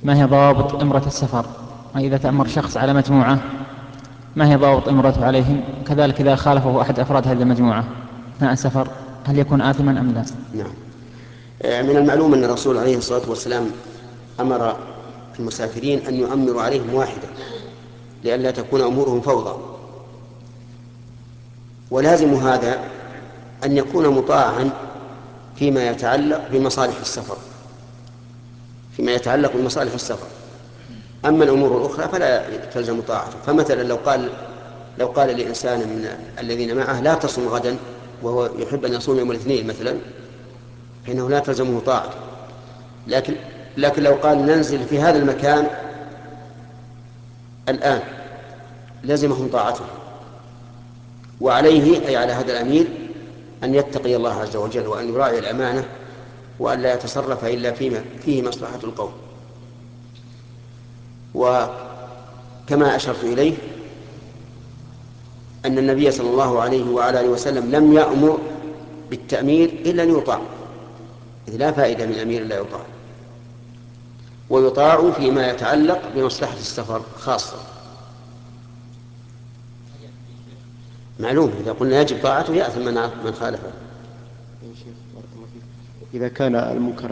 ما هي ضوابط إمرة السفر؟ وإذا تأمر شخص على مجموعة ما هي ضوابط إمرته عليهم؟ كذلك إذا خالفه أحد أفراد هذه المجموعة أثناء السفر هل يكون آثما أم لا؟ نعم. من المعلوم أن الرسول عليه الصلاة والسلام أمر المسافرين أن يؤمروا عليهم واحدا لئلا تكون أمورهم فوضى، ولازم هذا أن يكون مطاعا فيما يتعلق بمصالح السفر، فيما يتعلق بمصالح السفر. أما الأمور الأخرى فلا تلزم طاعته. فمثلا لو قال لإنسان من الذين معه لا تصم غدا وهو يحب أن يصوم يوم الاثنين مثلا، فإنه لا تلزمه طاعته. لكن لو قال ننزل في هذا المكان الآن لزمهم طاعته. وعليه أي على هذا الأمير أن يتقي الله عز وجل وأن يراعي الأمانة وأن لا يتصرف إلا فيما فيه مصلحة القوم. وكما أشرت إليه أن النبي صلى الله عليه وعلى آله وسلم لم يأمر بالتأمير إلا أن يطاع، إذ لا فائدة من أمير لا يطاع، ويطاع فيما يتعلق بمصلحة السفر خاصة. معلوم إذا قلنا يجب طاعته يأثم من خالفه. إذا كان المنكر